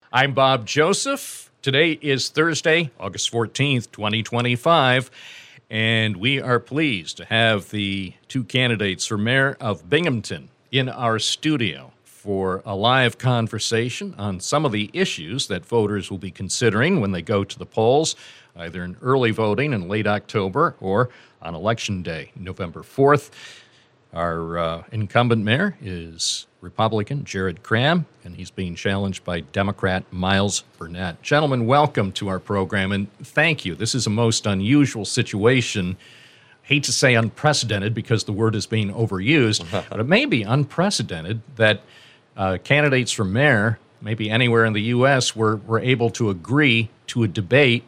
I'm Bob Joseph. Today is Thursday, August 14th, 2025, and we are pleased to have the two candidates for mayor of Binghamton in our studio for a live conversation on some of the issues that voters will be considering when they go to the polls, either in early voting in late October or on Election Day, November 4th. Our incumbent mayor is Republican Jared Kraham, and he's being challenged by Democrat Myles Burnett. Gentlemen, welcome to our program, and thank you. This is a most unusual situation. Hate to say unprecedented because the word is being overused, but it may be unprecedented that candidates for mayor, maybe anywhere in the U.S., were able to agree to a debate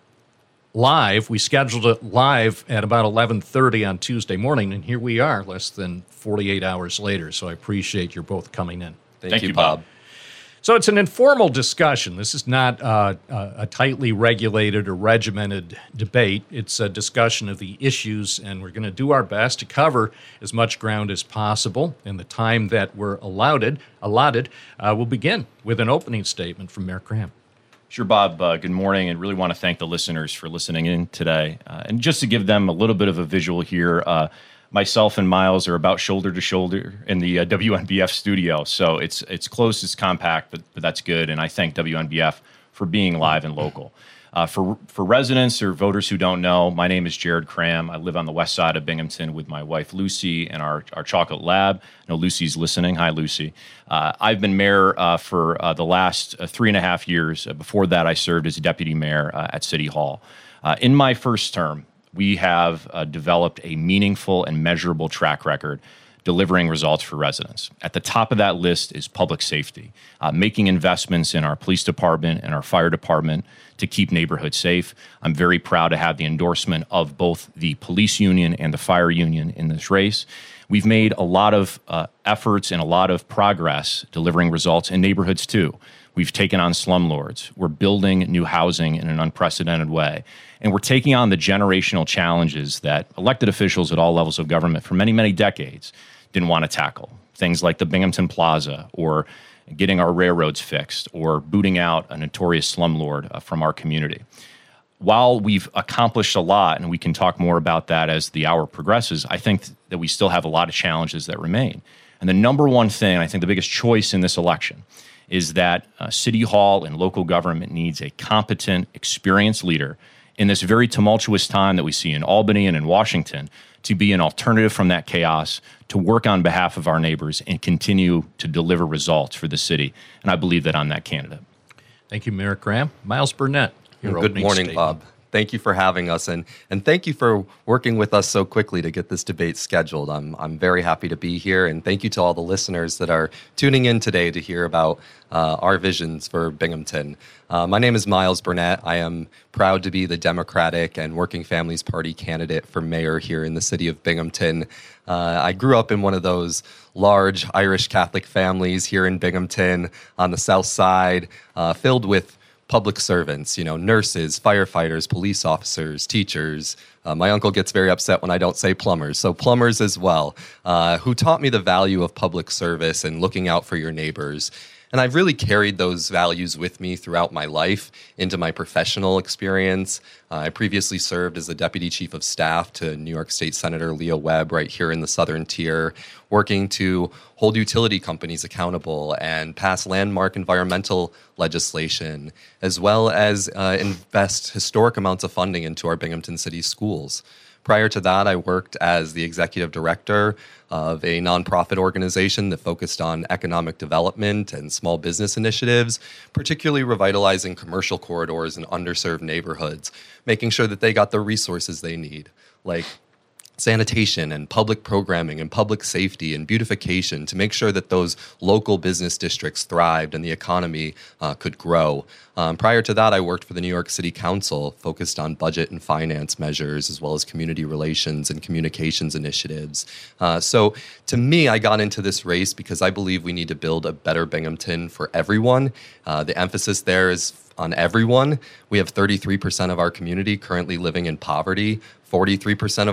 live. We scheduled it live at about 11:30 on Tuesday morning, and here we are less than 48 hours later. So I appreciate you both coming in. Thank you, Bob. So it's an informal discussion. This is not a tightly regulated or regimented debate. It's a discussion of the issues, and we're going to do our best to cover as much ground as possible in the time that we're allotted. We'll begin with an opening statement from Mayor Kraham. Sure, Bob. Good morning, and really want to thank the listeners for listening in today. And just to give them a little bit of a visual here, myself and Myles are about shoulder to shoulder in the WNBF studio. So it's close, it's compact, but that's good. And I thank WNBF for being live and local. For residents or voters who don't know, my name is Jared Kraham. I live on the west side of Binghamton with my wife, Lucy, and our chocolate lab. I know Lucy's listening. Hi, Lucy. I've been mayor for the last 3.5 years. Before that, I served as a deputy mayor at City Hall. In my first term, we have developed a meaningful and measurable track record delivering results for residents. At the top of that list is public safety, making investments in our police department and our fire department to keep neighborhoods safe. I'm very proud to have the endorsement of both the police union and the fire union in this race. We've made a lot of efforts and a lot of progress delivering results in neighborhoods too. We've taken on slumlords. We're building new housing in an unprecedented way. And we're taking on the generational challenges that elected officials at all levels of government for many, many decades didn't want to tackle. Things like the Binghamton Plaza, or getting our railroads fixed, or booting out a notorious slumlord from our community. While we've accomplished a lot, and we can talk more about that as the hour progresses, I think that we still have a lot of challenges that remain. And the number one thing, I think the biggest choice in this election, is that City Hall and local government needs a competent, experienced leader in this very tumultuous time that we see in Albany and in Washington, to be an alternative from that chaos, to work on behalf of our neighbors and continue to deliver results for the city. And I believe that I'm that candidate. Thank you, Mayor Kraham. Myles Burnett, your Good morning, statement. Bob. Thank you for having us, and thank you for working with us so quickly to get this debate scheduled. I'm very happy to be here, and thank you to all the listeners that are tuning in today to hear about our visions for Binghamton. My name is Myles Burnett. I am proud to be the Democratic and Working Families Party candidate for mayor here in the city of Binghamton. I grew up in one of those large Irish Catholic families here in Binghamton on the south side, filled with public servants, nurses, firefighters, police officers, teachers. My uncle gets very upset when I don't say plumbers, so plumbers as well, who taught me the value of public service and looking out for your neighbors. And I've really carried those values with me throughout my life into my professional experience. I previously served as the Deputy Chief of Staff to New York State Senator Leo Webb right here in the Southern Tier, working to hold utility companies accountable and pass landmark environmental legislation, as well as invest historic amounts of funding into our Binghamton City schools. Prior to that, I worked as the executive director of a nonprofit organization that focused on economic development and small business initiatives, particularly revitalizing commercial corridors in underserved neighborhoods, making sure that they got the resources they need, like sanitation and public programming and public safety and beautification, to make sure that those local business districts thrived and the economy could grow. Prior to that, I worked for the New York City Council, focused on budget and finance measures, as well as community relations and communications initiatives. So to me, I got into this race because I believe we need to build a better Binghamton for everyone. The emphasis there is on everyone. We have 33% of our community currently living in poverty. 43% of our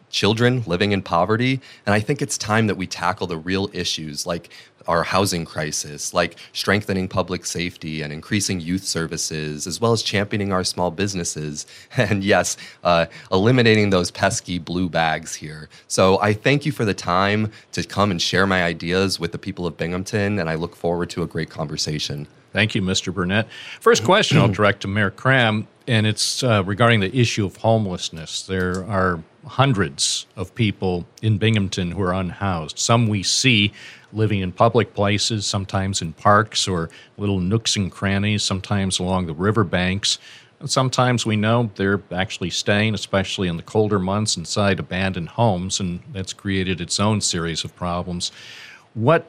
children living in poverty. And I think it's time that we tackle the real issues like our housing crisis, like strengthening public safety and increasing youth services, as well as championing our small businesses. And yes, eliminating those pesky blue bags here. So I thank you for the time to come and share my ideas with the people of Binghamton, and I look forward to a great conversation. Thank you, Mr. Burnett. First question I'll direct to Mayor Cram, and it's regarding the issue of homelessness. There are hundreds of people in Binghamton who are unhoused. Some we see living in public places, sometimes in parks or little nooks and crannies, sometimes along the riverbanks. And sometimes we know they're actually staying, especially in the colder months, inside abandoned homes, and that's created its own series of problems. What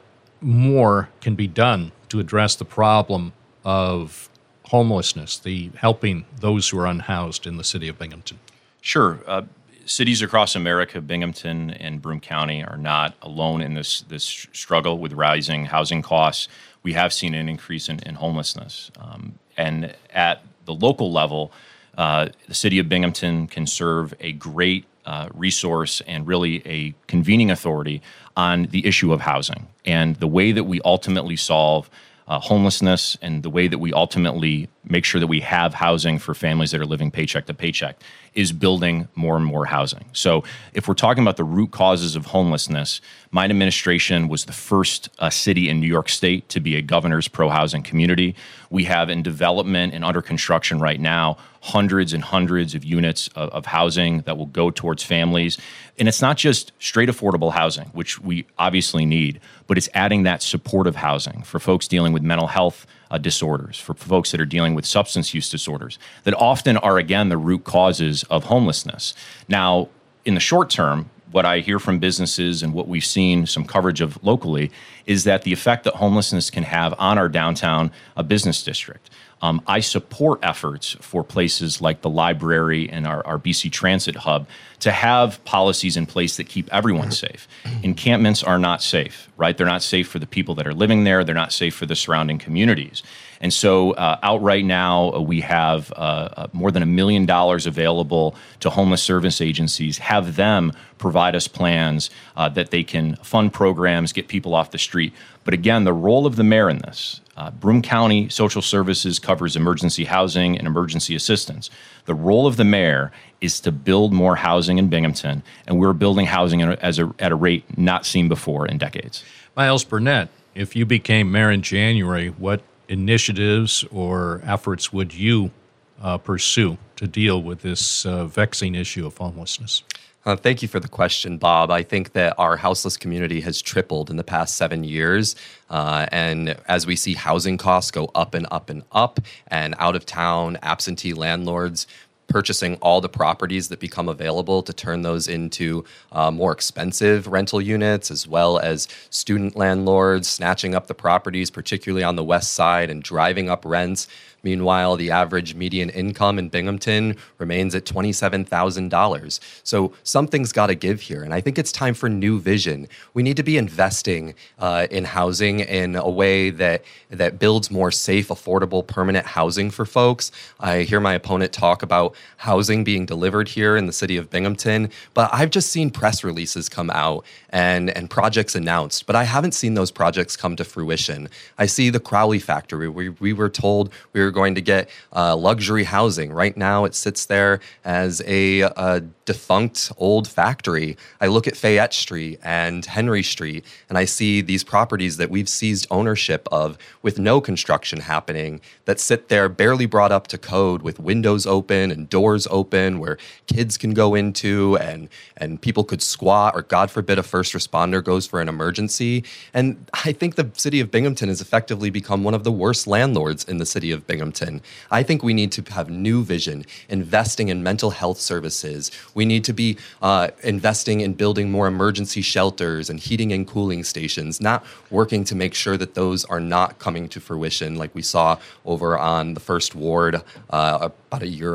more can be done to address the problem of homelessness, the helping those who are unhoused in the city of Binghamton? Sure. Cities across America, Binghamton and Broome County, are not alone in this struggle with rising housing costs. We have seen an increase in homelessness. And at the local level, the city of Binghamton can serve a great resource and really a convening authority on the issue of housing. And the way that we ultimately solve homelessness and the way that we ultimately make sure that we have housing for families that are living paycheck to paycheck is building more and more housing. So if we're talking about the root causes of homelessness, my administration was the first city in New York State to be a governor's pro-housing community. We have in development and under construction right now hundreds and hundreds of units of housing that will go towards families. And it's not just straight affordable housing, which we obviously need, but it's adding that supportive housing for folks dealing with mental health disorders, for folks that are dealing with substance use disorders, that often are, again, the root causes of homelessness. Now, in the short term, what I hear from businesses and what we've seen some coverage of locally is that the effect that homelessness can have on our downtown business district. I support efforts for places like the library and our BC Transit Hub to have policies in place that keep everyone safe. Encampments are not safe, right? They're not safe for the people that are living there. They're not safe for the surrounding communities. And so out right now, we have more than $1 million available to homeless service agencies, have them provide us plans that they can fund programs, get people off the street. But again, the role of the mayor in this, Broome County Social Services covers emergency housing and emergency assistance. The role of the mayor is to build more housing in Binghamton, and we're building housing at a rate not seen before in decades. Miles Burnett, if you became mayor in January, what initiatives or efforts would you pursue to deal with this vexing issue of homelessness? Thank you for the question, Bob. I think that our houseless community has tripled in the past 7 years. And as we see housing costs go up and up and up, and out-of-town absentee landlords purchasing all the properties that become available to turn those into more expensive rental units, as well as student landlords snatching up the properties, particularly on the west side, and driving up rents. Meanwhile, the average median income in Binghamton remains at $27,000. So something's got to give here. And I think it's time for new vision. We need to be investing in housing in a way that builds more safe, affordable, permanent housing for folks. I hear my opponent talk about housing being delivered here in the city of Binghamton, but I've just seen press releases come out and projects announced, but I haven't seen those projects come to fruition. I see the Crowley factory. We were told we were going to get luxury housing. Right now, it sits there as a defunct old factory. I look at Fayette Street and Henry Street, and I see these properties that we've seized ownership of with no construction happening that sit there barely brought up to code with windows open and doors open where kids can go into and people could squat, or God forbid a first responder goes for an emergency. And I think the city of Binghamton has effectively become one of the worst landlords in the city of Binghamton. I think we need to have new vision, investing in mental health services. We need to be investing in building more emergency shelters and heating and cooling stations, not working to make sure that those are not coming to fruition like we saw over on the First Ward about a year ago.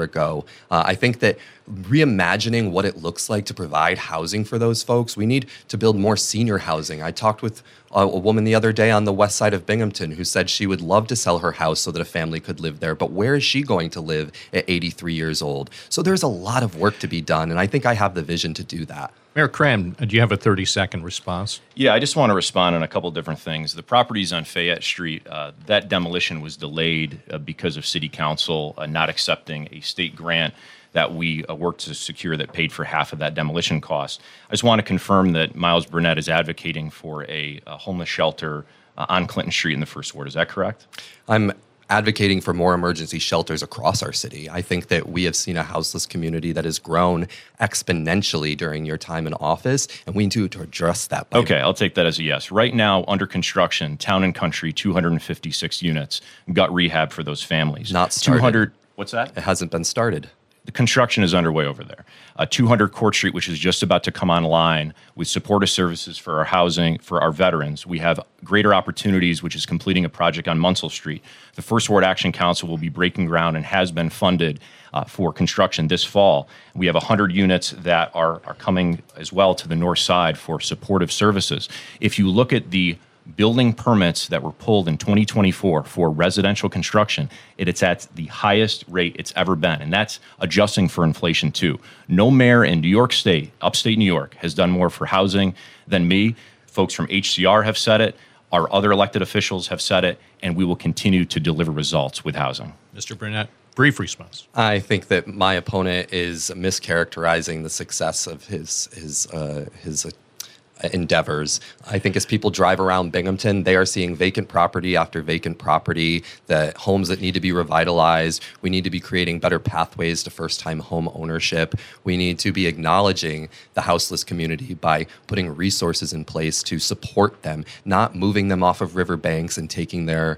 grow. I think that reimagining what it looks like to provide housing for those folks, we need to build more senior housing. I talked with a woman the other day on the west side of Binghamton who said she would love to sell her house so that a family could live there, but where is she going to live at 83 years old? So there's a lot of work to be done, and I think I have the vision to do that. Mayor Cram, do you have a 30-second response? Yeah, I just want to respond on a couple different things. The properties on Fayette Street, that demolition was delayed because of City Council not accepting a state grant that we worked to secure that paid for half of that demolition cost. I just want to confirm that Miles Burnett is advocating for a homeless shelter on Clinton Street in the First Ward. Is that correct? I'm advocating for more emergency shelters across our city. I think that we have seen a houseless community that has grown exponentially during your time in office, and we need to address that. Okay, I'll take that as a yes. Right now, under construction, Town and Country, 256 units, gut rehab for those families. Not started. 200, what's that? It hasn't been started. The construction is underway over there. 200 Court Street, which is just about to come online with supportive services for our housing, for our veterans. We have Greater Opportunities, which is completing a project on Munsell Street. The First Ward Action Council will be breaking ground and has been funded for construction this fall. We have 100 units that are coming as well to the north side for supportive services. If you look at the building permits that were pulled in 2024 for residential construction, it's at the highest rate it's ever been, and that's adjusting for inflation too. No mayor in New York State, upstate New York, has done more for housing than me. Folks from HCR have said it. Our other elected officials have said it, and we will continue to deliver results with housing. Mr. Burnett, brief response. I think that my opponent is mischaracterizing the success of his endeavors. I think as people drive around Binghamton, they are seeing vacant property after vacant property, the homes that need to be revitalized. We need to be creating better pathways to first-time home ownership. We need to be acknowledging the houseless community by putting resources in place to support them, not moving them off of riverbanks and taking their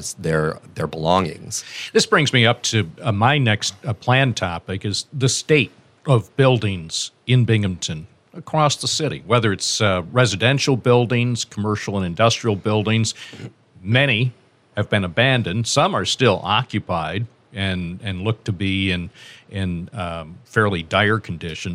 belongings. This brings me up to my next planned topic is the state of buildings in Binghamton across the city, whether it's residential buildings, commercial and industrial buildings. Many have been abandoned. Some are still occupied and look to be in fairly dire condition.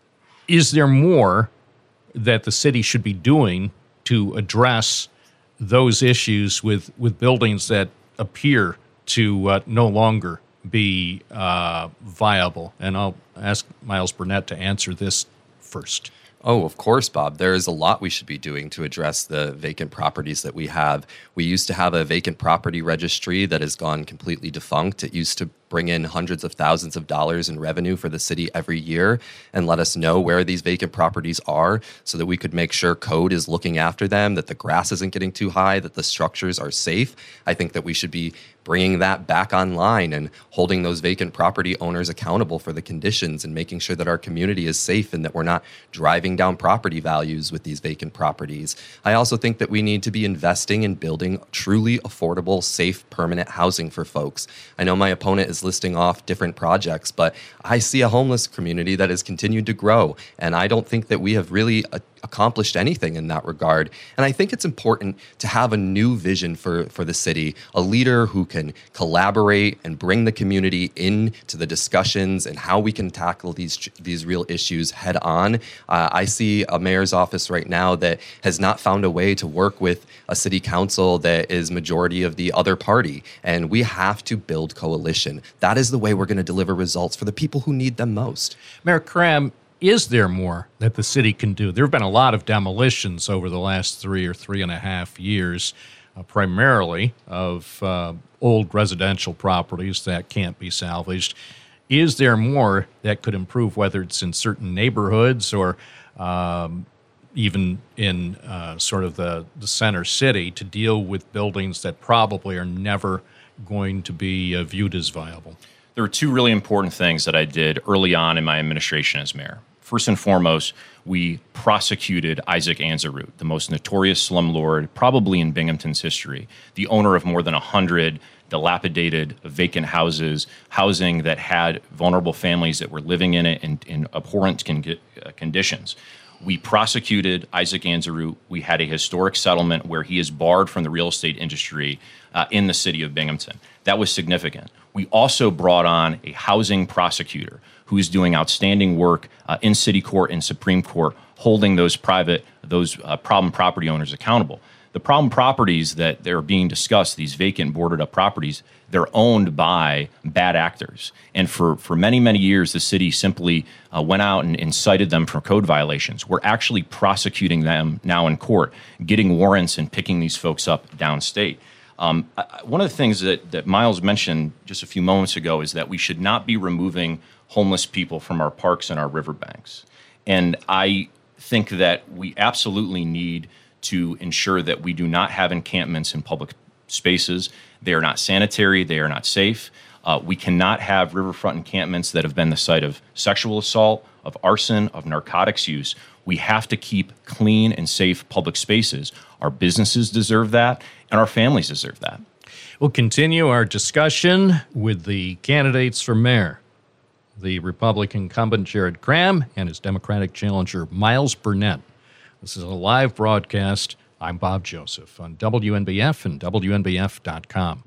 Is there more that the city should be doing to address those issues with buildings that appear to no longer be viable? And I'll ask Miles Burnett to answer this first. Oh, of course, Bob. There is a lot we should be doing to address the vacant properties that we have. We used to have a vacant property registry that has gone completely defunct. It used to bring in hundreds of thousands of dollars in revenue for the city every year and let us know where these vacant properties are so that we could make sure code is looking after them, that the grass isn't getting too high, that the structures are safe. I think that we should be bringing that back online and holding those vacant property owners accountable for the conditions and making sure that our community is safe and that we're not driving down property values with these vacant properties. I also think that we need to be investing in building truly affordable, safe, permanent housing for folks. I know my opponent is listing off different projects, but I see a homeless community that has continued to grow, and I don't think that we have really accomplished anything in that regard. And I think it's important to have a new vision for the city, a leader who can collaborate and bring the community into the discussions and how we can tackle these real issues head on. I see a mayor's office right now that has not found a way to work with a city council that is majority of the other party. And we have to build coalition. That is the way we're going to deliver results for the people who need them most. Mayor Cram, is there more that the city can do? There have been a lot of demolitions over the last 3 or 3.5 years, primarily of old residential properties that can't be salvaged. Is there more that could improve, whether it's in certain neighborhoods or even in sort of the center city, to deal with buildings that probably are never going to be viewed as viable? There were two really important things that I did early on in my administration as mayor. First and foremost, we prosecuted Isaac Anzarut, the most notorious slumlord probably in Binghamton's history, the owner of more than 100 dilapidated, vacant houses, housing that had vulnerable families that were living in it in abhorrent conditions. We prosecuted Isaac Anzarut. We had a historic settlement where he is barred from the real estate industry in the city of Binghamton. That was significant. We also brought on a housing prosecutor who is doing outstanding work in city court and Supreme Court, holding those problem property owners accountable. The problem properties that they're being discussed, these vacant, boarded up properties, they're owned by bad actors. And for many, many years, the city simply went out and cited them for code violations. We're actually prosecuting them now in court, getting warrants and picking these folks up downstate. One of the things that Miles mentioned just a few moments ago is that we should not be removing homeless people from our parks and our riverbanks. And I think that we absolutely need to ensure that we do not have encampments in public spaces. They are not sanitary. They are not safe. We cannot have riverfront encampments that have been the site of sexual assault, of arson, of narcotics use. We have to keep clean and safe public spaces. Our businesses deserve that, and our families deserve that. We'll continue our discussion with the candidates for mayor, the Republican incumbent Jared Kraham and his Democratic challenger Myles Burnett. This is a live broadcast. I'm Bob Joseph on WNBF and WNBF.com.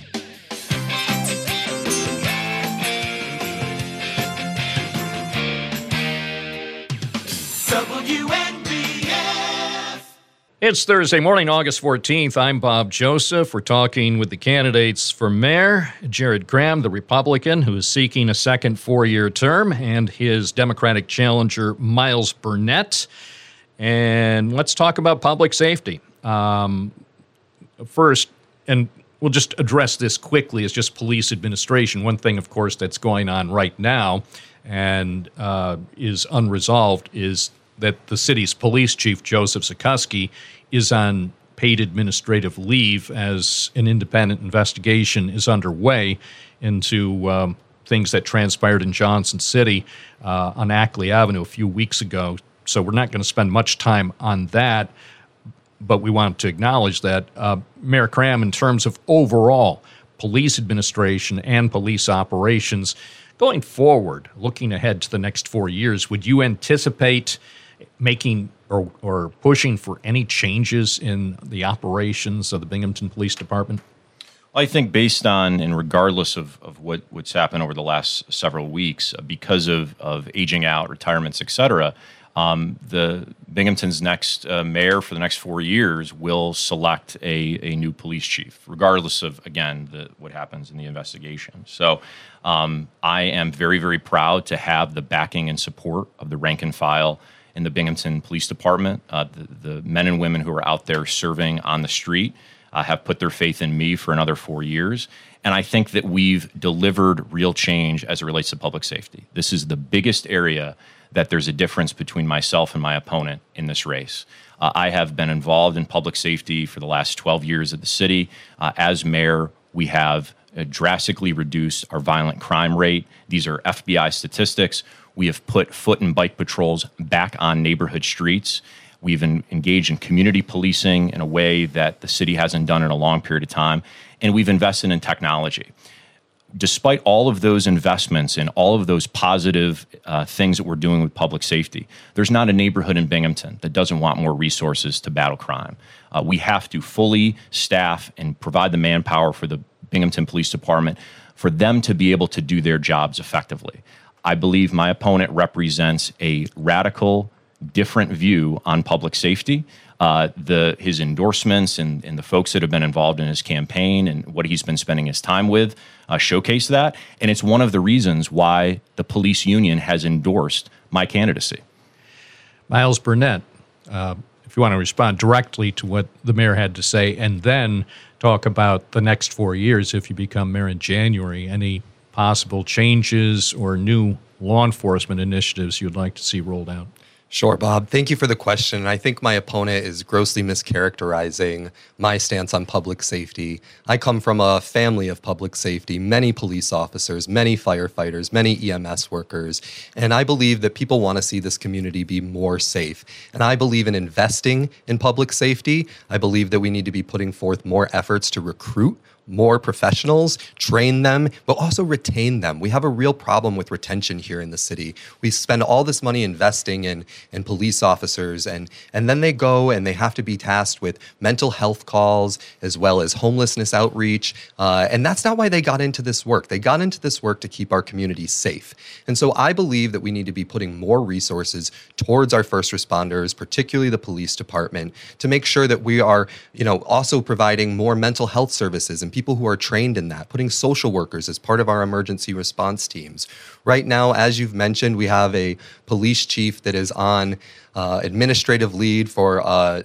It's Thursday morning, August 14th. I'm Bob Joseph. We're talking with the candidates for mayor, Jared Kraham, the Republican, who is seeking a second four-year term, and his Democratic challenger, Myles Burnett. And let's talk about public safety. First, and we'll just address this quickly, is just police administration. One thing, of course, that's going on right now and is unresolved is that the city's police chief, Joseph Zukoski, is on paid administrative leave as an independent investigation is underway into things that transpired in Johnson City on Ackley Avenue a few weeks ago. So we're not going to spend much time on that, but we want to acknowledge that. Mayor Kraham, in terms of overall police administration and police operations, going forward, looking ahead to the next 4 years, would you anticipate making or pushing for any changes in the operations of the Binghamton Police Department? I think based on and regardless of what's happened over the last several weeks, because of aging out, retirements, et cetera, the Binghamton's next mayor for the next 4 years will select a new police chief, regardless of, again, what happens in the investigation. So I am very, very proud to have the backing and support of the rank and file in the Binghamton Police Department. The men and women who are out there serving on the street have put their faith in me for another 4 years. And I think that we've delivered real change as it relates to public safety. This is the biggest area that there's a difference between myself and my opponent in this race. I have been involved in public safety for the last 12 years at the city. As mayor, we have drastically reduced our violent crime rate. These are FBI statistics. We have put foot and bike patrols back on neighborhood streets. We've engaged in community policing in a way that the city hasn't done in a long period of time. And we've invested in technology. Despite all of those investments and all of those positive things that we're doing with public safety, there's not a neighborhood in Binghamton that doesn't want more resources to battle crime. We have to fully staff and provide the manpower for the Binghamton Police Department for them to be able to do their jobs effectively. I believe my opponent represents a radical, different view on public safety. His endorsements and the folks that have been involved in his campaign and what he's been spending his time with showcase that. And it's one of the reasons why the police union has endorsed my candidacy. Myles Burnett, if you want to respond directly to what the mayor had to say and then talk about the next 4 years if you become mayor in January, any possible changes or new law enforcement initiatives you'd like to see rolled out? Sure, Bob. Thank you for the question. I think my opponent is grossly mischaracterizing my stance on public safety. I come from a family of public safety, many police officers, many firefighters, many EMS workers, and I believe that people want to see this community be more safe. And I believe in investing in public safety. I believe that we need to be putting forth more efforts to recruit more professionals, train them, but also retain them. We have a real problem with retention here in the city. We spend all this money investing in police officers, and then they go and they have to be tasked with mental health calls as well as homelessness outreach. And that's not why they got into this work. They got into this work to keep our communities safe. And so I believe that we need to be putting more resources towards our first responders, particularly the police department, to make sure that we are, also providing more mental health services and people who are trained in that, putting social workers as part of our emergency response teams. Right now, as you've mentioned, we have a police chief that is on administrative lead for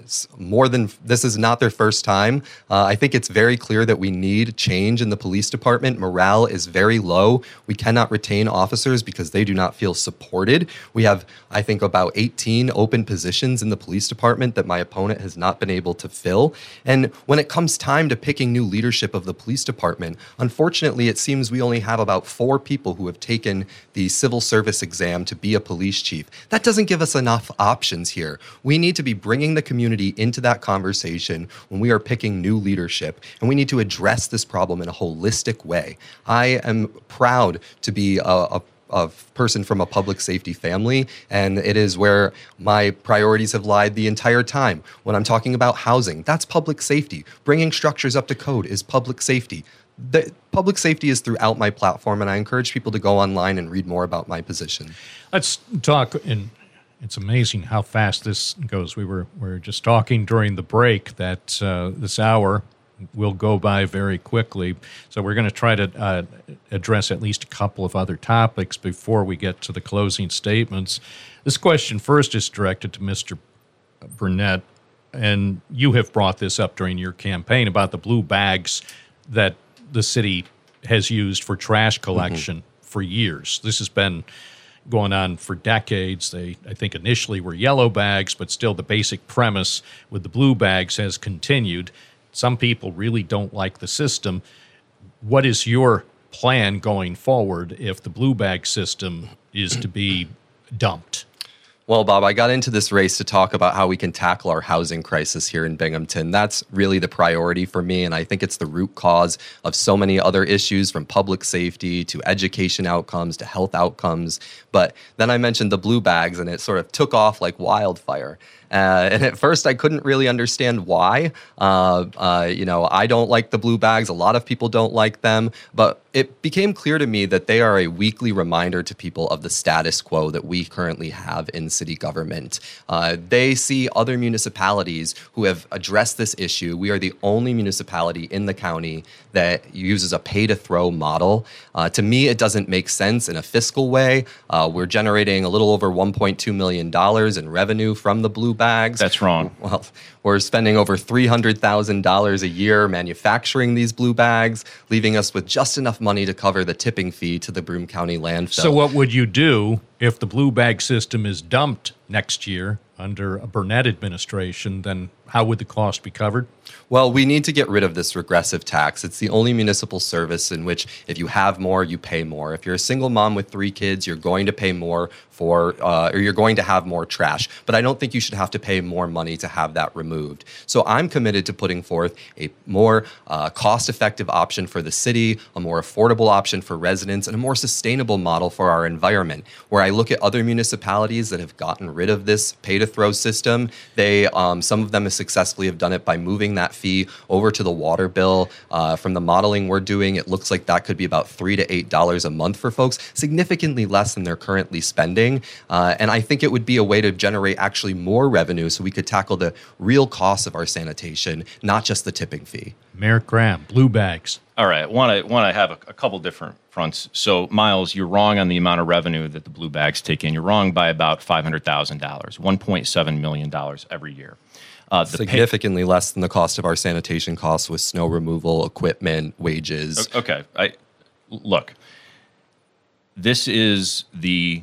this is not their first time. I think it's very clear that we need change in the police department. Morale is very low. We cannot retain officers because they do not feel supported. We have, I think, about 18 open positions in the police department that my opponent has not been able to fill. And when it comes time to picking new leadership of the police department, unfortunately, it seems we only have about 4 people who have taken the civil service exam to be a police chief. That doesn't give us enough options here. We need to be bringing the community into that conversation when we are picking new leadership, and we need to address this problem in a holistic way. I am proud to be a person from a public safety family, and it is where my priorities have lied the entire time. When I'm talking about housing, that's public safety. Bringing structures up to code is public safety. The public safety is throughout my platform, and I encourage people to go online and read more about my position. Let's talk, and it's amazing how fast this goes. We were just talking during the break that this hour will go by very quickly. So we're going to try to address at least a couple of other topics before we get to the closing statements. This question first is directed to Mr. Burnett, and you have brought this up during your campaign about the blue bags that the city has used for trash collection for years. This has been going on for decades. They, I think, initially were yellow bags, but still the basic premise with the blue bags has continued. Some people really don't like the system. What is your plan going forward if the blue bag system is to be dumped? Well, Bob, I got into this race to talk about how we can tackle our housing crisis here in Binghamton. That's really the priority for me, and I think it's the root cause of so many other issues, from public safety to education outcomes to health outcomes. But then I mentioned the blue bags, and it sort of took off like wildfire. And at first, I couldn't really understand why. I don't like the blue bags. A lot of people don't like them. But it became clear to me that they are a weekly reminder to people of the status quo that we currently have in city government. They see other municipalities who have addressed this issue. We are the only municipality in the county that uses a pay-to-throw model. To me, it doesn't make sense in a fiscal way. We're generating a little over $1.2 million in revenue from the blue bags. That's wrong. Well, we're spending over $300,000 a year manufacturing these blue bags, leaving us with just enough money to cover the tipping fee to the Broome County landfill. So what would you do if the blue bag system is dumped next year under a Burnett administration? Then how would the cost be covered? Well, we need to get rid of this regressive tax. It's the only municipal service in which if you have more, you pay more. If you're a single mom with 3 kids, you're going to pay more or you're going to have more trash. But I don't think you should have to pay more money to have that removed. So I'm committed to putting forth a more cost-effective option for the city, a more affordable option for residents, and a more sustainable model for our environment. Where I look at other municipalities that have gotten rid of this pay-to-throw system, some of them have successfully done it by moving that fee over to the water bill. From the modeling we're doing, it looks like that could be about $3 to $8 a month for folks, significantly less than they're currently spending. And I think it would be a way to generate actually more revenue so we could tackle the real costs of our sanitation, not just the tipping fee. Mayor Cram, blue bags. All right, want to have a couple different fronts. So, Miles, you're wrong on the amount of revenue that the blue bags take in. You're wrong by about $500,000, $1.7 million every year. Significantly less than the cost of our sanitation costs with snow removal, equipment, wages. Okay, look, this is the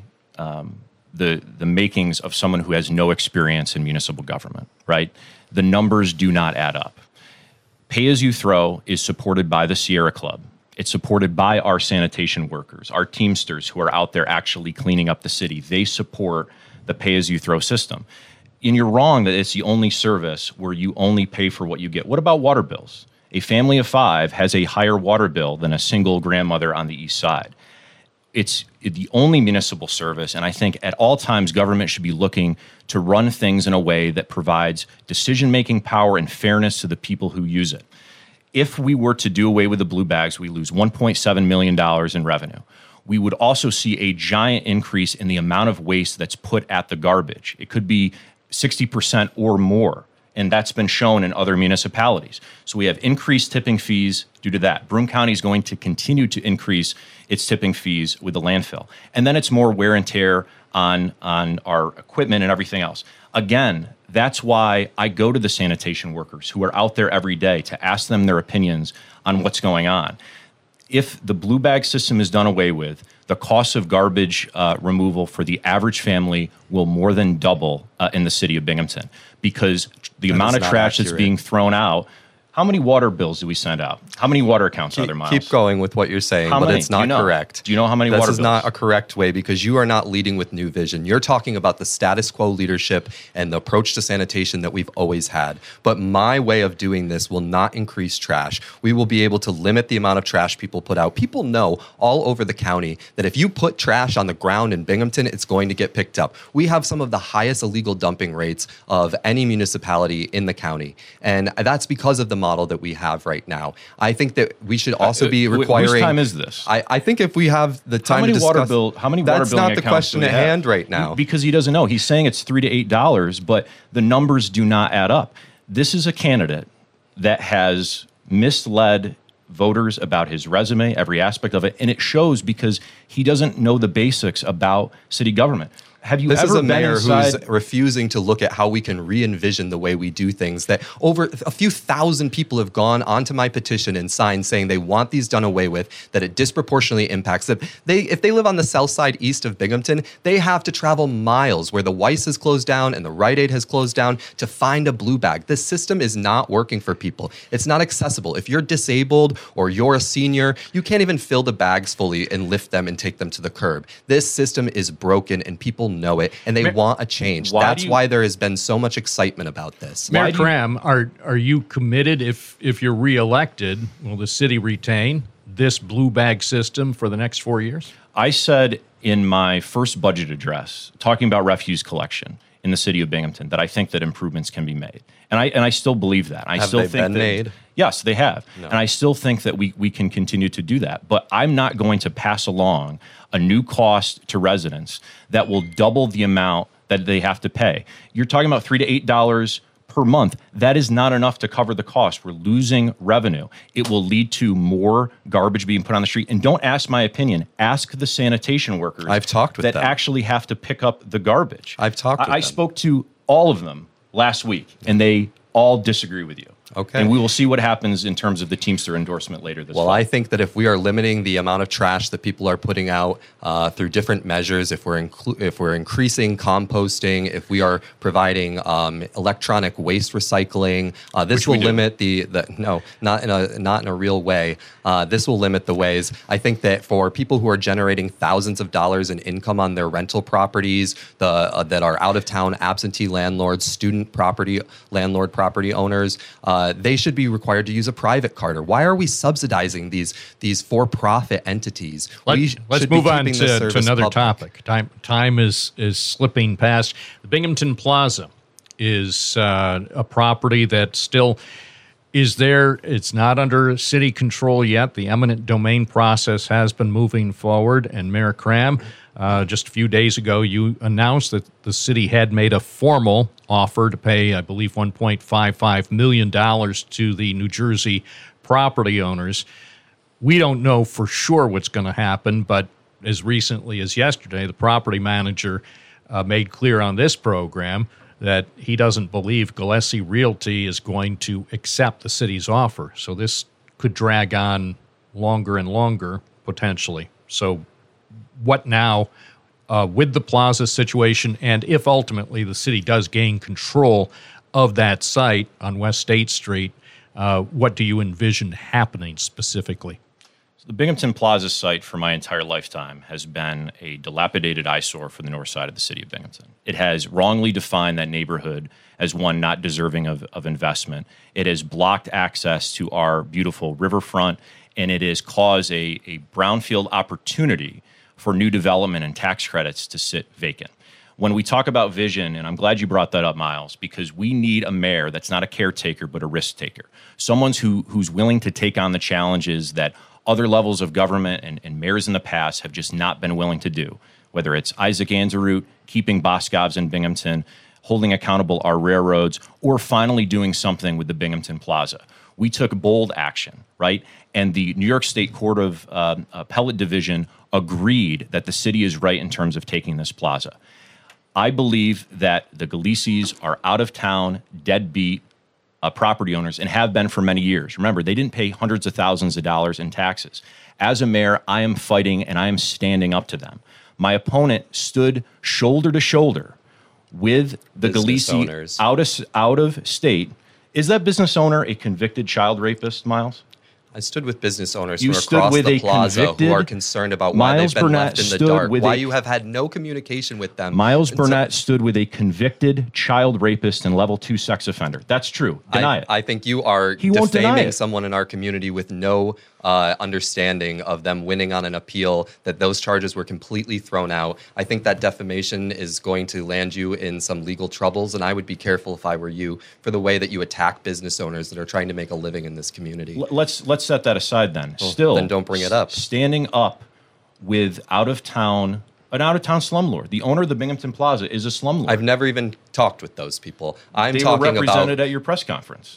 makings of someone who has no experience in municipal government, right? The numbers do not add up. Pay as you throw is supported by the Sierra Club. It's supported by our sanitation workers, our Teamsters who are out there actually cleaning up the city. They support the pay as you throw system. And you're wrong that it's the only service where you only pay for what you get. What about water bills? a family of 5 has a higher water bill than a single grandmother on the east side. It's the only municipal service, and I think at all times government should be looking to run things in a way that provides decision-making power and fairness to the people who use it. If we were to do away with the blue bags, we lose $1.7 million in revenue. We would also see a giant increase in the amount of waste that's put at the garbage. It could be 60% or more, and that's been shown in other municipalities. So we have increased tipping fees due to that. Broome County is going to continue to increase its tipping fees with the landfill. And then it's more wear and tear on our equipment and everything else. Again, that's why I go to the sanitation workers who are out there every day to ask them their opinions on what's going on. If the blue bag system is done away with, the cost of garbage removal for the average family will more than double in the city of Binghamton, because the amount of trash that's being thrown out. How many water bills do we send out? How many water accounts are there, Miles? Keep going with what you're saying, but it's not correct. Do you know how many water bills? This is not a correct way, because you are not leading with new vision. You're talking about the status quo leadership and the approach to sanitation that we've always had. But my way of doing this will not increase trash. We will be able to limit the amount of trash people put out. People know all over the county that if you put trash on the ground in Binghamton, it's going to get picked up. We have some of the highest illegal dumping rates of any municipality in the county. And that's because of the model that we have right now. I think that we should also be requiring... Whose time is this? I think if we have the time to discuss... How many water that's not the question at hand right now. Because he doesn't know. He's saying it's $3 to $8, but the numbers do not add up. This is a candidate that has misled voters about his resume, every aspect of it, and it shows because he doesn't know the basics about city government. Have you This ever is a been mayor inside? who's refusing to look at how we can re-envision the way we do things. That over a few thousand people have gone onto my petition and signed saying they want these done away with, that it disproportionately impacts them. If they live on the south side east of Binghamton, they have to travel miles where the Weiss has closed down and the Rite Aid has closed down to find a blue bag. This system is not working for people. It's not accessible. If you're disabled or you're a senior, you can't even fill the bags fully and lift them and take them to the curb. This system is broken and people know it, and they want a change. That's why there has been so much excitement about this. Mayor Cram, are you committed, if you're reelected, will the city retain this blue bag system for the next 4 years? I said in my first budget address, talking about refuse collection in the city of Binghamton, that I think that improvements can be made. And I still believe that. Have they been made? Yes, they have. No. And I still think that we can continue to do that. But I'm not going to pass along a new cost to residents that will double the amount that they have to pay. You're talking about $3 to $8 per month. That is not enough to cover the cost. We're losing revenue. It will lead to more garbage being put on the street. And don't ask my opinion. Ask the sanitation workers. I've talked with that them. Actually have to pick up the garbage. I've talked with them. I spoke to all of them last week, and they all disagree with you. Okay. And we will see what happens in terms of the Teamster endorsement later this fall. Well, I think that if we are limiting the amount of trash that people are putting out through different measures, if we're increasing composting, if we are providing electronic waste recycling, this will limit not in a real way. This will limit the ways. I think that for people who are generating thousands of dollars in income on their rental properties, that are out of town absentee landlords, student property landlord property owners. They should be required to use a private card. Or why are we subsidizing these for-profit entities? Let's move on to another topic. Time is slipping past. The Binghamton Plaza is a property that still is there. It's not under city control yet. The eminent domain process has been moving forward. And Mayor Cram, just a few days ago, you announced that the city had made a formal offer to pay, I believe, $1.55 million to the New Jersey property owners. We don't know for sure what's going to happen, but as recently as yesterday, the property manager made clear on this program that he doesn't believe Gillespie Realty is going to accept the city's offer. So this could drag on longer and longer, potentially. So what now with the plaza situation, and if ultimately the city does gain control of that site on West State Street, what do you envision happening specifically? The Binghamton Plaza site for my entire lifetime has been a dilapidated eyesore for the north side of the city of Binghamton. It has wrongly defined that neighborhood as one not deserving of investment. It has blocked access to our beautiful riverfront, and it has caused a brownfield opportunity for new development and tax credits to sit vacant. When we talk about vision, and I'm glad you brought that up, Miles, because we need a mayor that's not a caretaker but a risk taker, someone who's willing to take on the challenges that other levels of government and mayors in the past have just not been willing to do, whether it's Isaac Anzarut, keeping Boscov's in Binghamton, holding accountable our railroads, or finally doing something with the Binghamton Plaza. We took bold action, right? And the New York State Court of Appellate Division agreed that the city is right in terms of taking this plaza. I believe that the Galicies are out-of-town, deadbeat property owners and have been for many years. Remember, they didn't pay hundreds of thousands of dollars in taxes. As a mayor, I am fighting and I am standing up to them. My opponent stood shoulder to shoulder with the Galicia out of state. Is that business owner a convicted child rapist, Miles? I stood with business owners from across the plaza who are concerned about why they've been left in the dark, why you have had no communication with them. Miles Burnett stood with a convicted child rapist and level 2 sex offender. That's true. Deny it. I think you are defaming someone in our community with no understanding of them winning on an appeal, that those charges were completely thrown out. I think that defamation is going to land you in some legal troubles, and I would be careful if I were you for the way that you attack business owners that are trying to make a living in this community. Let's set that aside then. Well, then don't bring it up. Standing up with an out-of-town slumlord. The owner of the Binghamton Plaza is a slumlord. I've never even talked with those people. They were represented at your press conference.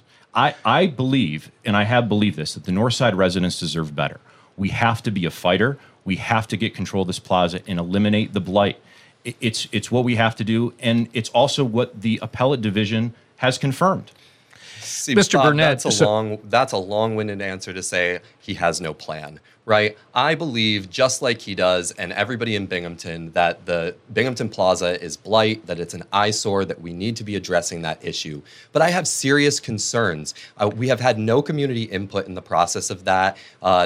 I believe, and I have believed this, that the Northside residents deserve better. We have to be a fighter. We have to get control of this plaza and eliminate the blight. It's what we have to do, and it's also what the appellate division has confirmed. See, Mr. Bob, Burnett, that's a long-winded answer to say he has no plan, right? I believe, just like he does, and everybody in Binghamton, that the Binghamton Plaza is blight, that it's an eyesore, that we need to be addressing that issue. But I have serious concerns. We have had no community input in the process of that.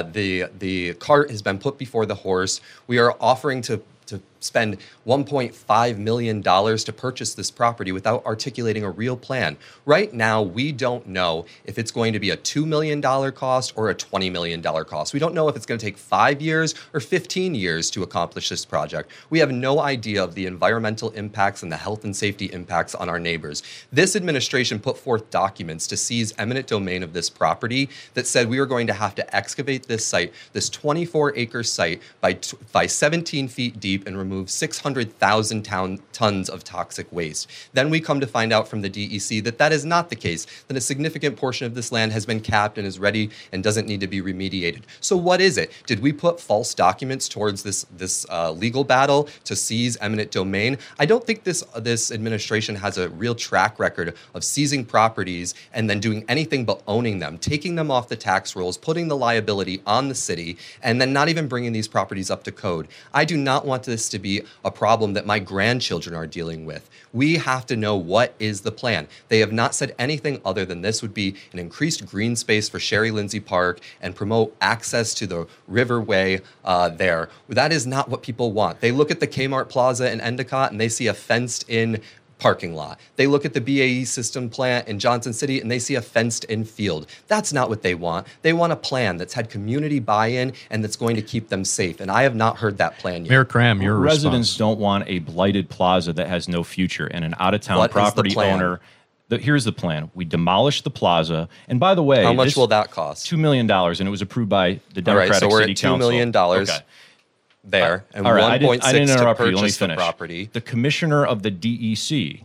The cart has been put before the horse. We are offering to spend $1.5 million to purchase this property without articulating a real plan. Right now, we don't know if it's going to be a $2 million cost or a $20 million cost. We don't know if it's going to take 5 years or 15 years to accomplish this project. We have no idea of the environmental impacts and the health and safety impacts on our neighbors. This administration put forth documents to seize eminent domain of this property that said we were going to have to excavate this site, this 24-acre site, by 17 feet deep and remove 600,000 tons of toxic waste. Then we come to find out from the DEC that that is not the case, that a significant portion of this land has been capped and is ready and doesn't need to be remediated. So what is it? Did we put false documents towards this legal battle to seize eminent domain? I don't think this administration has a real track record of seizing properties and then doing anything but owning them, taking them off the tax rolls, putting the liability on the city, and then not even bringing these properties up to code. I do not want this to be a problem that my grandchildren are dealing with. We have to know what is the plan. They have not said anything other than this would be an increased green space for Sherry Lindsay Park and promote access to the Riverway there. That is not what people want. They look at the Kmart Plaza in Endicott and they see a fenced-in parking lot. They look at the BAE System plant in Johnson City and they see a fenced-in field. That's not what they want. They want a plan that's had community buy-in and that's going to keep them safe. And I have not heard that plan yet. Mayor Cram, your residents don't want a blighted plaza that has no future and an out-of-town property owner. Here's the plan. We demolish the plaza. And by the way, how much will that cost? $2 million. And it was approved by the Democratic City Council. All right, so we're at $2 million. Okay. There and all right, 1.6 I didn't interrupt to you. Let me purchase the finish. property. The commissioner of the DEC,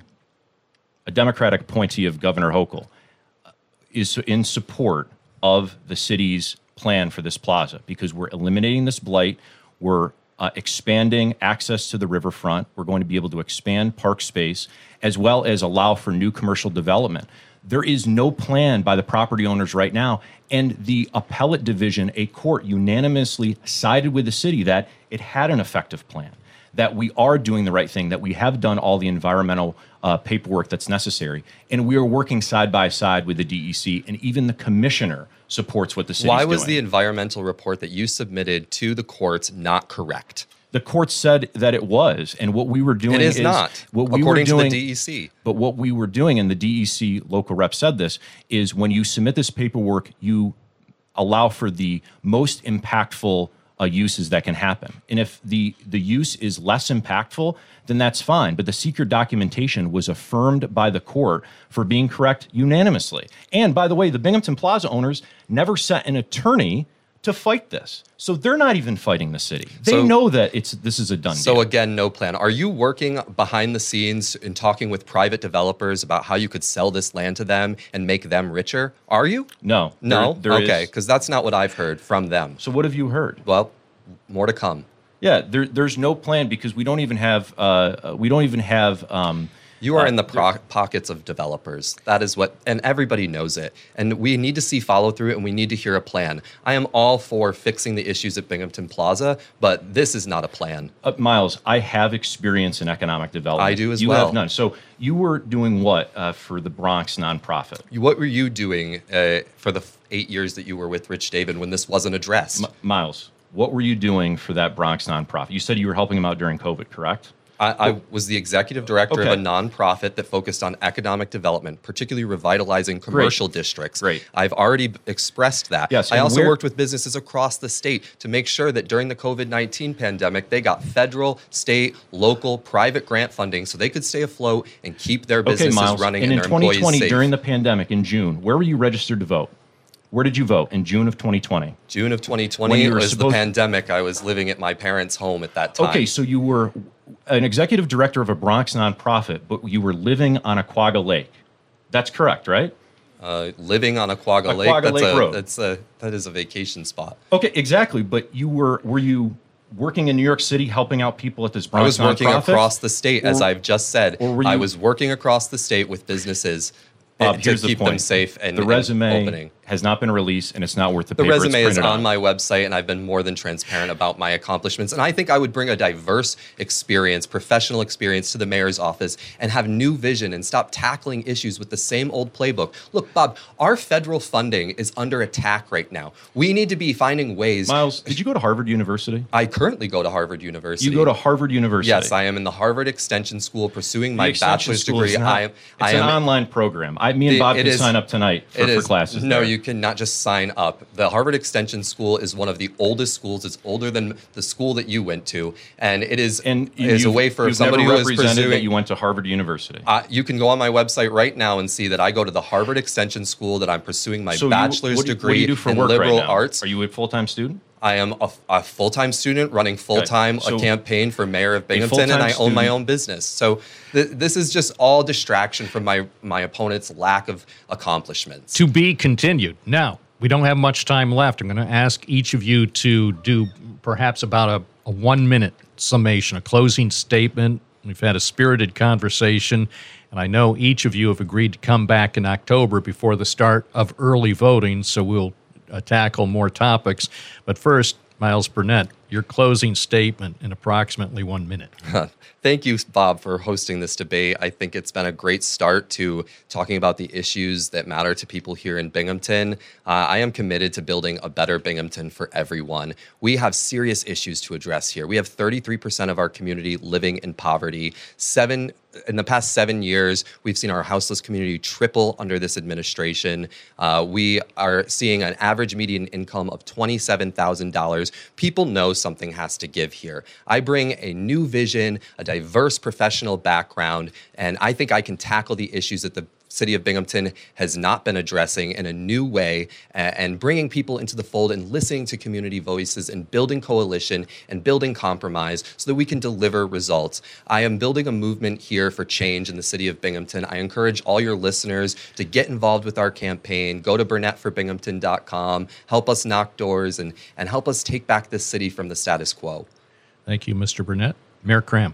a Democratic appointee of Governor Hochul, is in support of the city's plan for this plaza because we're eliminating this blight. We're expanding access to the riverfront. We're going to be able to expand park space as well as allow for new commercial development. There is no plan by the property owners right now. And the appellate division, a court, unanimously sided with the city that it had an effective plan, that we are doing the right thing, that we have done all the environmental paperwork that's necessary. And we are working side by side with the DEC and even the commissioner supports what the city's Why was doing. the environmental report that you submitted to the courts not correct? The court said that it was, and what we were doing It is not, what we according were doing, to the DEC. But what we were doing, and the DEC local rep said this, is when you submit this paperwork, you allow for the most impactful uses that can happen. And if the use is less impactful, then that's fine. But the secret documentation was affirmed by the court for being correct unanimously. And by the way, the Binghamton Plaza owners never sent an attorney to fight this. So they're not even fighting the city. They know that this is a done deal. So again, no plan. Are you working behind the scenes and talking with private developers about how you could sell this land to them and make them richer? Are you? No. No? There Okay, is. because that's not what I've heard from them. So what have you heard? Well, more to come. Yeah, there's no plan because we don't even have You are in the pockets of developers. That is what, and everybody knows it. And we need to see follow through and we need to hear a plan. I am all for fixing the issues at Binghamton Plaza, but this is not a plan. Miles, I have experience in economic development. I do as you well. You have none. So you were doing what for the Bronx nonprofit? What were you doing for the 8 years that you were with Rich David when this wasn't addressed? Miles, what were you doing for that Bronx nonprofit? You said you were helping them out during COVID, correct? I was the executive director of a nonprofit that focused on economic development, particularly revitalizing commercial districts. Great. I've already expressed that. Yes, I and also worked with businesses across the state to make sure that during the COVID-19 pandemic, they got federal, state, local, private grant funding so they could stay afloat and keep their businesses Miles, running and and in their employees 2020, safe. during the pandemic, in June, where were you registered to vote? Where did you vote in June of 2020? June of When 2020 you were was the supposed- pandemic. I was living at my parents' home at that time. Okay, so you were an executive director of a Bronx nonprofit, but you were living on Aquagga Lake. That's correct, right? Living on Aquagga Lake, Aquagga Lake Road. That is a vacation spot. Okay, exactly. But were you working in New York City helping out people at this Bronx I was working nonprofit? across the state, as I've just said. or were you- I was working across the state with businesses Bob, to here's the keep them point. safe and the resume and opening. has not been released, and it's not worth the The paper it's resume is printed on my website, and I've been more than transparent about my accomplishments. And I think I would bring a diverse experience, professional experience to the mayor's office and have new vision and stop tackling issues with the same old playbook. Look, Bob, our federal funding is under attack right now. We need to be finding ways. Miles, did you go to Harvard University? I currently go to Harvard University. You go to Harvard University. Yes, I am in the Harvard Extension School pursuing The my Extension bachelor's School degree. is not- I it's an am online program. Me and Bob it can is- sign up tonight for classes. No, there. you cannot just sign up. The Harvard Extension School is one of the oldest schools. It's older than the school that you went to, and it is And is a way for you've somebody never who is represented pursuing. that you went to Harvard University. You can go on my website right now and see that I go to the Harvard Extension School. That I'm pursuing my So bachelor's what do degree you do for in work liberal right now? arts. Are you a full-time student? I am a full-time student running full-time So a campaign for mayor of Binghamton, and full-time I own my student- own business. So this is just all distraction from my opponent's lack of accomplishments. To be continued. Now, we don't have much time left. I'm going to ask each of you to do perhaps about a 1-minute summation, a closing statement. We've had a spirited conversation, and I know each of you have agreed to come back in October before the start of early voting, so we'll tackle more topics. But first, Miles Burnett, your closing statement in approximately 1 minute. Thank you, Bob, for hosting this debate. I think it's been a great start to talking about the issues that matter to people here in Binghamton. I am committed to building a better Binghamton for everyone. We have serious issues to address here. We have 33% of our community living in poverty. In the past 7 years, we've seen our houseless community triple under this administration. We are seeing an average median income of $27,000. People know something has to give here. I bring a new vision, a diverse professional background, and I think I can tackle the issues that the City of Binghamton has not been addressing in a new way, and bringing people into the fold and listening to community voices and building coalition and building compromise so that we can deliver results. I am building a movement here for change in the City of Binghamton. I encourage all your listeners to get involved with our campaign. Go to burnettforbinghamton.com, help us knock doors, and help us take back this city from the status quo. Thank you, Mr. Burnett. Mayor Cram.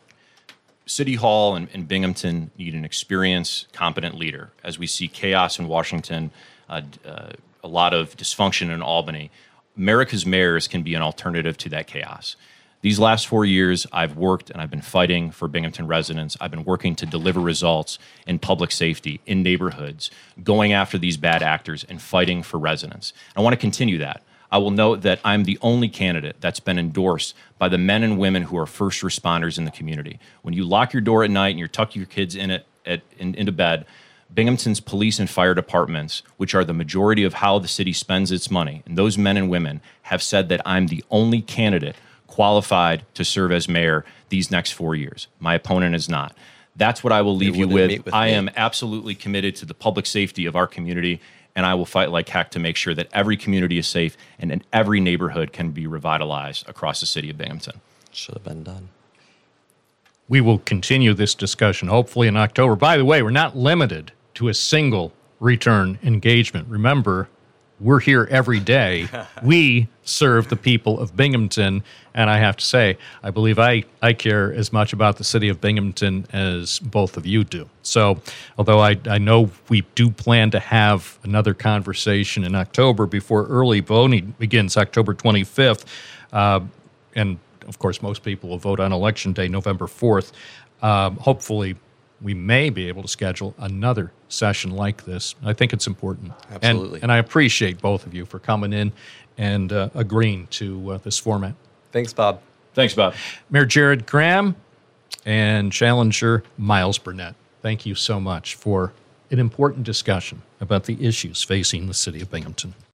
City Hall and Binghamton need an experienced, competent leader. As we see chaos in Washington, a lot of dysfunction in Albany, America's mayors can be an alternative to that chaos. These last 4 years, I've worked and I've been fighting for Binghamton residents. I've been working to deliver results in public safety, in neighborhoods, going after these bad actors and fighting for residents. I want to continue that. I will note that I'm the only candidate that's been endorsed by the men and women who are first responders in the community. When you lock your door at night and you tuck your kids into bed, Binghamton's police and fire departments, which are the majority of how the city spends its money, and those men and women have said that I'm the only candidate qualified to serve as mayor these next 4 years. My opponent is not. That's what I will leave you with. I am absolutely committed to the public safety of our community, and I will fight like heck to make sure that every community is safe and every neighborhood can be revitalized across the city of Binghamton. Should have been done. We will continue this discussion hopefully in October. By the way, we're not limited to a single return engagement. Remember, we're here every day. We serve the people of Binghamton, and I have to say, I believe I care as much about the city of Binghamton as both of you do. So, although I know we do plan to have another conversation in October before early voting begins, October 25th, and of course, most people will vote on Election Day, November 4th. Hopefully, we may be able to schedule another session like this. I think it's important. Absolutely. And I appreciate both of you for coming in and agreeing to this format. Thanks, Bob. Thanks, Bob. Mayor Jared Graham and Challenger Miles Burnett, thank you so much for an important discussion about the issues facing the city of Binghamton.